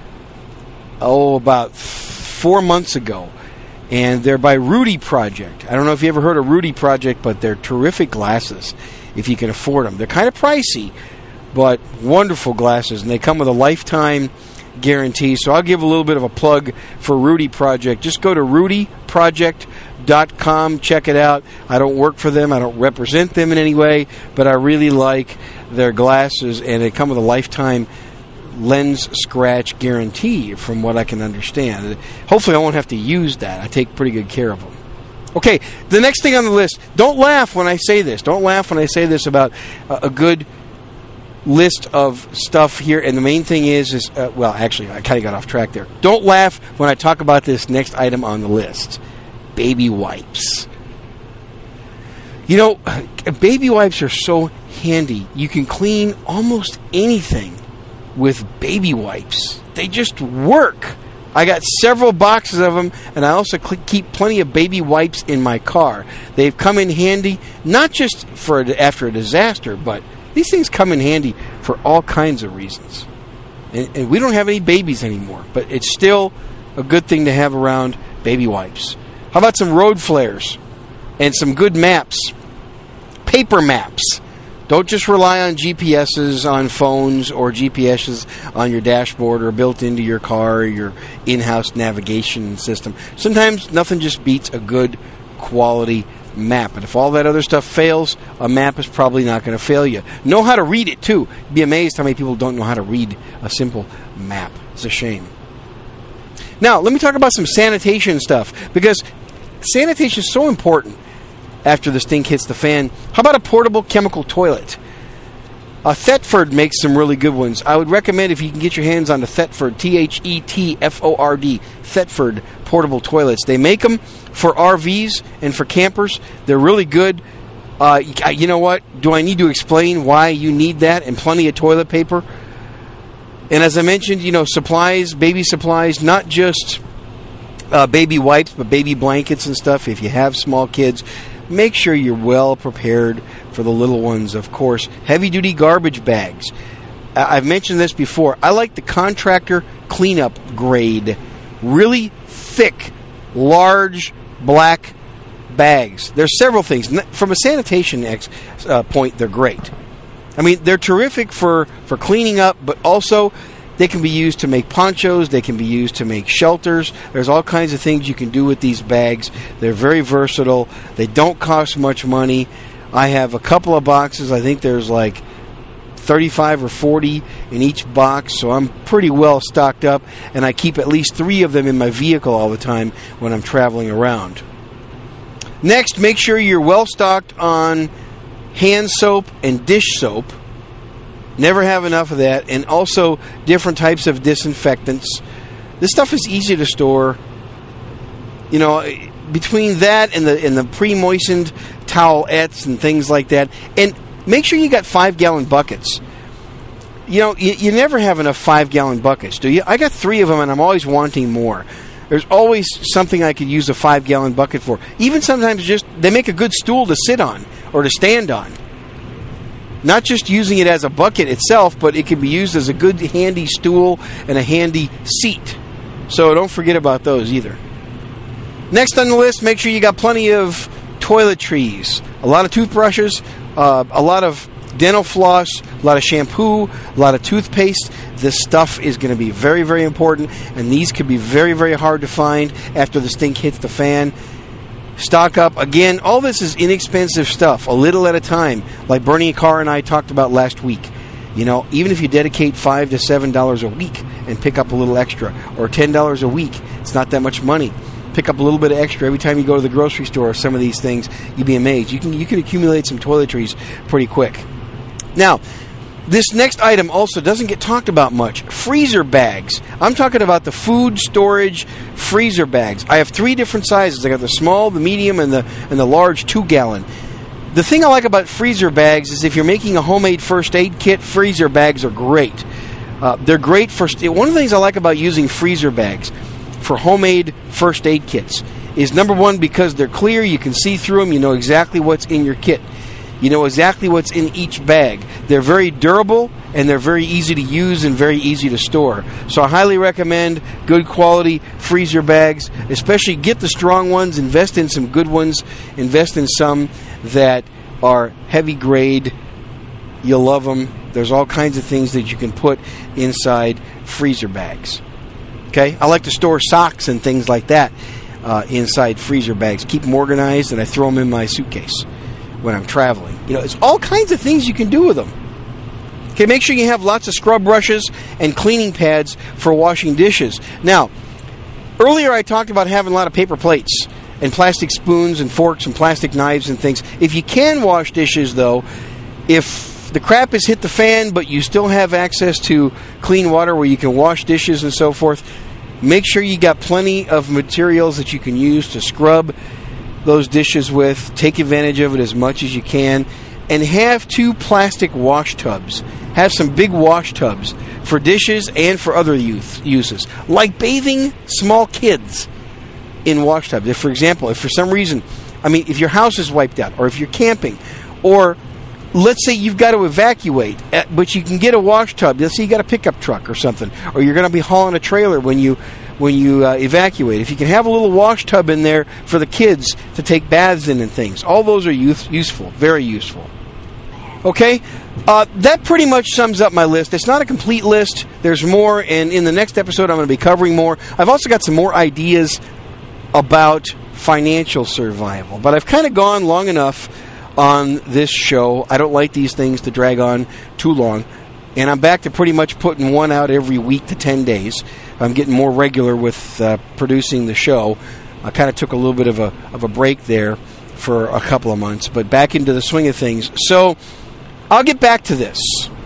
about 4 months ago. And they're by Rudy Project. I don't know if you ever heard of Rudy Project, but they're terrific glasses if you can afford them. They're kind of pricey, but wonderful glasses. And they come with a lifetime guarantee. So I'll give a little bit of a plug for Rudy Project. Just go to rudyproject.com. Check it out. I don't work for them. I don't represent them in any way, but I really like their glasses, and they come with a lifetime lens scratch guarantee from what I can understand. Hopefully I won't have to use that. I take pretty good care of them. Okay, the next thing on the list, don't laugh when I say this. Don't laugh when I say this about a good list of stuff here. And the main thing is actually, I kind of got off track there. Don't laugh when I talk about this next item on the list. Baby wipes. You know, baby wipes are so handy. You can clean almost anything with baby wipes. They just work. I got several boxes of them, and I also keep plenty of baby wipes in my car. They've come in handy, not just for after a disaster, but these things come in handy for all kinds of reasons. And we don't have any babies anymore, but it's still a good thing to have around, baby wipes. How about some road flares and some good maps? Paper maps. Don't just rely on GPSs on phones or GPSs on your dashboard or built into your car or your in-house navigation system. Sometimes nothing just beats a good quality map. And if all that other stuff fails, a map is probably not going to fail you. Know how to read it, too. You'd be amazed how many people don't know how to read a simple map. It's a shame. Now, let me talk about some sanitation stuff, because sanitation is so important after the stink hits the fan. How about a portable chemical toilet? Thetford makes some really good ones. I would recommend, if you can get your hands on the Thetford, Thetford, Thetford portable toilets. They make them for RVs and for campers. They're really good. You know what? Do I need to explain why you need that and plenty of toilet paper? And as I mentioned, supplies, baby supplies, not just baby wipes, but baby blankets and stuff. If you have small kids, make sure you're well prepared for the little ones, of course. Heavy-duty garbage bags. I've mentioned this before. I like the contractor cleanup grade. Really thick, large, black bags. There's several things. From a sanitation point, they're great. I mean, they're terrific for cleaning up, but also they can be used to make ponchos. They can be used to make shelters. There's all kinds of things you can do with these bags. They're very versatile. They don't cost much money. I have a couple of boxes. I think there's like 35 or 40 in each box, so I'm pretty well stocked up, and I keep at least 3 of them in my vehicle all the time when I'm traveling around. Next, make sure you're well stocked on hand soap and dish soap. Never have enough of that. And also different types of disinfectants. This stuff is easy to store. You know, between that and the pre-moistened towelettes and things like that. And make sure you got 5-gallon buckets. You know, you never have enough 5-gallon buckets, do you? I got 3 of them, and I'm always wanting more. There's always something I could use a 5-gallon bucket for. Even sometimes they make a good stool to sit on or to stand on. Not just using it as a bucket itself, but it can be used as a good handy stool and a handy seat. So don't forget about those either. Next on the list, make sure you got plenty of toiletries. A lot of toothbrushes, a lot of dental floss, a lot of shampoo, a lot of toothpaste. This stuff is going to be very, very important, and these could be very, very hard to find after this thing hits the fan. Stock up. Again, all this is inexpensive stuff, a little at a time, like Bernie Carr and I talked about last week. You know, even if you dedicate $5 to $7 a week and pick up a little extra, or $10 a week, it's not that much money. Pick up a little bit of extra every time you go to the grocery store or some of these things. You'd be amazed. You can accumulate some toiletries pretty quick. Now, this next item also doesn't get talked about much. Freezer bags. I'm talking about the food storage freezer bags. I have 3 different sizes. I got the small, the medium, and the large 2-gallon. The thing I like about freezer bags is if you're making a homemade first aid kit, freezer bags are great. They're great for... One of the things I like about using freezer bags for homemade first aid kits is, number one, because they're clear, you can see through them, you know exactly what's in your kit. You know exactly what's in each bag. They're very durable, and they're very easy to use and very easy to store. So I highly recommend good quality freezer bags. Especially get the strong ones. Invest in some good ones. Invest in some that are heavy grade. You'll love them. There's all kinds of things that you can put inside freezer bags. Okay? I like to store socks and things like that inside freezer bags. Keep them organized, and I throw them in my suitcase when I'm traveling. You know, it's all kinds of things you can do with them. Okay, make sure you have lots of scrub brushes and cleaning pads for washing dishes. Now, earlier I talked about having a lot of paper plates and plastic spoons and forks and plastic knives and things. If you can wash dishes, though, if the crap has hit the fan but you still have access to clean water where you can wash dishes and so forth, make sure you got plenty of materials that you can use to scrub those dishes with. Take advantage of it as much as you can, and have 2 plastic wash tubs. Have some big wash tubs for dishes and for other uses, like bathing small kids in wash tubs. If, for example, if for some reason, if your house is wiped out, or if you're camping, or let's say you've got to evacuate, but you can get a wash tub. Let's say you got a pickup truck or something, or you're going to be hauling a trailer when you evacuate. If you can have a little wash tub in there for the kids to take baths in and things, all those are useful, very useful. Okay, that pretty much sums up my list. It's not a complete list. There's more, and in the next episode I'm going to be covering more. I've also got some more ideas about financial survival, but I've kind of gone long enough on this show. I don't like these things to drag on too long, and I'm back to pretty much putting one out every week to 10 days. I'm getting more regular with producing the show. I kind of took a little bit of a break there for a couple of months, but back into the swing of things. So I'll get back to this.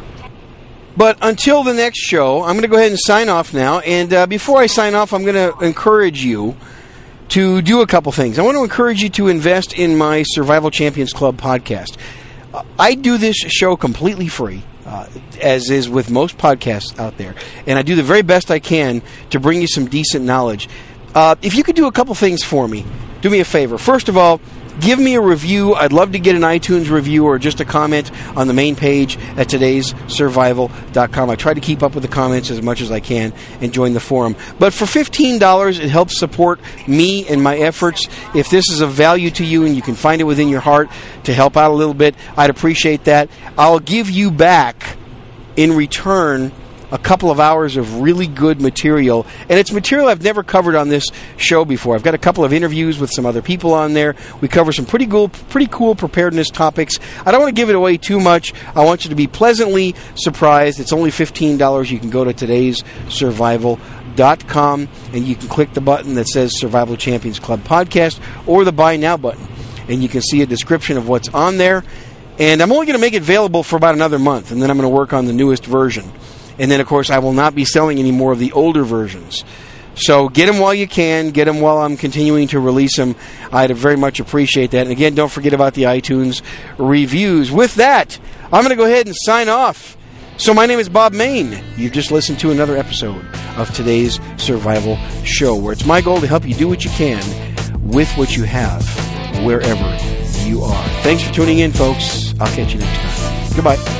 But until the next show, I'm going to go ahead and sign off now. And before I sign off, I'm going to encourage you to do a couple things. I want to encourage you to invest in my Survival Champions Club podcast. I do this show completely free, as is with most podcasts out there. And I do the very best I can to bring you some decent knowledge. If you could do a couple things for me, do me a favor. First of all, give me a review. I'd love to get an iTunes review or just a comment on the main page at todayssurvival.com. I try to keep up with the comments as much as I can and join the forum. But for $15, it helps support me and my efforts. If this is of value to you and you can find it within your heart to help out a little bit, I'd appreciate that. I'll give you back in return a couple of hours of really good material, and it's material I've never covered on this show before. I've got a couple of interviews with some other people on there. We cover some pretty cool preparedness topics. I don't want to give it away too much. I want you to be pleasantly surprised. It's only $15. You can go to todayssurvival.com and you can click the button that says Survival Champions Club Podcast or the Buy Now button, and you can see a description of what's on there. And I'm only going to make it available for about another month, and then I'm going to work on the newest version. And then, of course, I will not be selling any more of the older versions. So get them while you can. Get them while I'm continuing to release them. I'd very much appreciate that. And again, don't forget about the iTunes reviews. With that, I'm going to go ahead and sign off. So my name is Bob Mayne. You've just listened to another episode of today's Survival Show, where it's my goal to help you do what you can with what you have, wherever you are. Thanks for tuning in, folks. I'll catch you next time. Goodbye.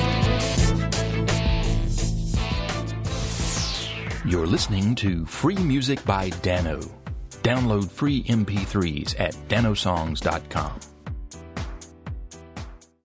You're listening to Free Music by Dano. Download free MP3s at danosongs.com.